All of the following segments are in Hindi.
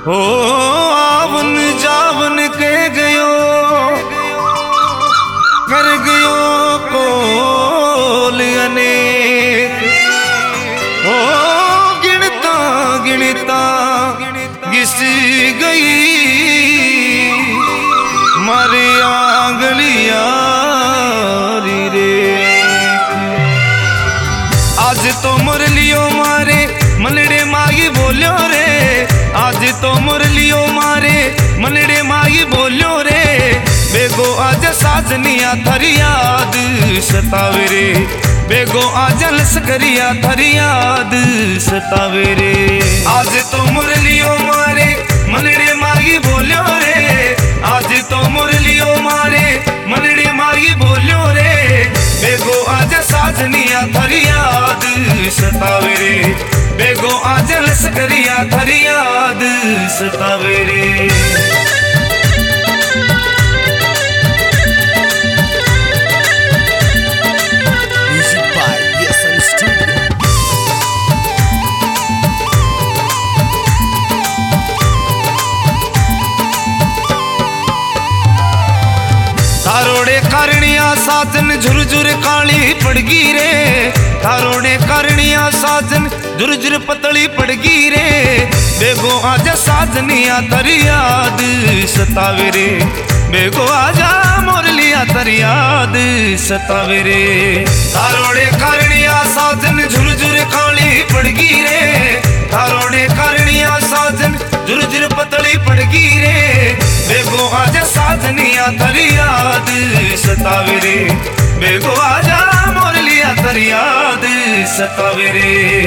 हो आवन जावन के गयो कर गयो कोल अनेक। हो गिनता गिनता घिस गई मारे आंगलिया रे। आज तो मुरलियो मारे मनड़े मागी बोलियो रे। आज तो मुरलियो मारे मनड़े मागी बोलियो रे। बेगो आज साजनिया थारी याद सतावे रे। बेगो आज लस्करिया थारी याद सतावे रे। आज तो मुरलियो मारे मनड़े मागी बोलियो रे। आज तो मुरलियो मारे मनड़े मागी बोलियो रे। बेगो आज साजनिया थारी याद सतावे रे। बेगो आज लस्करिया थारी याद सतावे रे। थारोड़े करनिया साजन झुरझुर काली पड़गी रे। थारोड़े करनिया साजन झुरझुर पतली पड़गी रे। बेगो आजा साजनिया थारी याद सतावे रे। बेगो आजा मुरलिया थारी याद सतावे रे। थारोड़े करनिया साजन झुरझुर काली पड़गी रे। थारोड़े करनिया साजन झुरझुर पतली पड़गी रे। बेगो आजा साजनिया थारी याद सतावे रे। बेगो आजा मुरलिया थारी याद सतावे रे।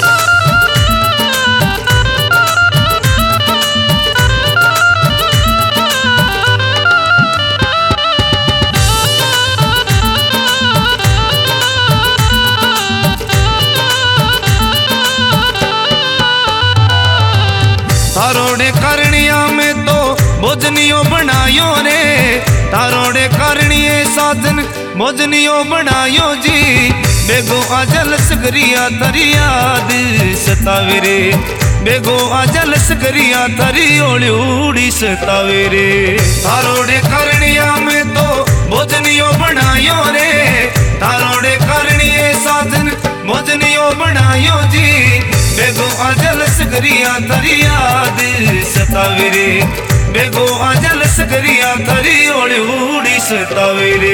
थारोड़े करनिया में तो भोजनियो बनायो रे। थारोड़े करनिए साजन भोजनियो बनायो जी। बेगो आजल लस्करिया थारी याद सतावे रे। बेगो आजल लस्करिया थारी ओली उड़ी सतावे रे। थारोड़े करनिया में तो भोजनियो बनायो रे। थारोड़े करनिए साजन भोजनियो बनायो जी। बेगो आजल लस्करिया थारी याद सतावे रे। बेगो आजल लस्करिया थारी ओली उड़ी सतावे रे।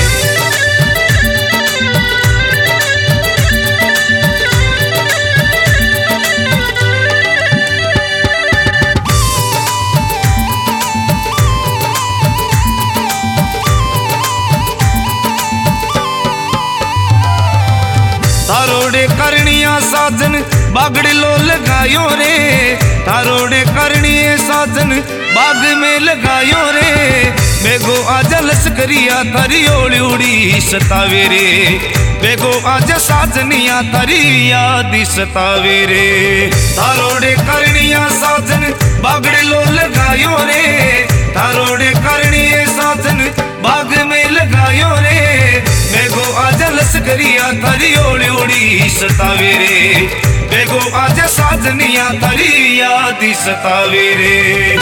थारोड़े करनिया साजन बागड़ी लो लगायो रे। थारोड़े करनिए साजन बाग में लगायो रे। बेगो आजा लस्करिया थारी ओली उड़ी सतावे रे। बेगो आजा साजनिया थारी याद सतावे रे। थारोड़े करनिया साजन बागड़ी लो लगायो रे। थारोड़े करनिए साजन बाग में लगायो रे। बेगो आजा लस्करिया थारी ओली उड़ी सतावे रे। बेगो आजा साजनिया थारी याद सतावे रे।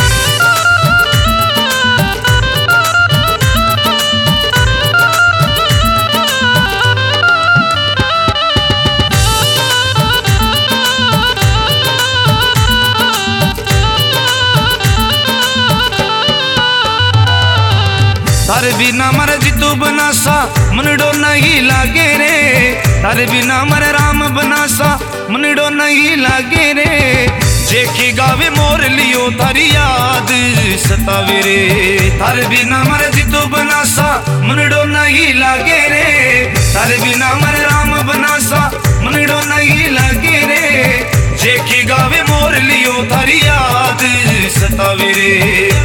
थारे बिना मर जितू बनासा मनडो नहीं लागे रे। थारे बिना मर राम बनासा मनडो नहीं लागे रे। जेकी गावे मोर लियो थारी याद सतावे रे। थारे बिना मर जितू बनासा मनडो नहीं लागे रे। थारे बिना मर राम बनासा मनडो नहीं लागे रे। जेकी गावे मोर लियो थारी याद सतावे रे।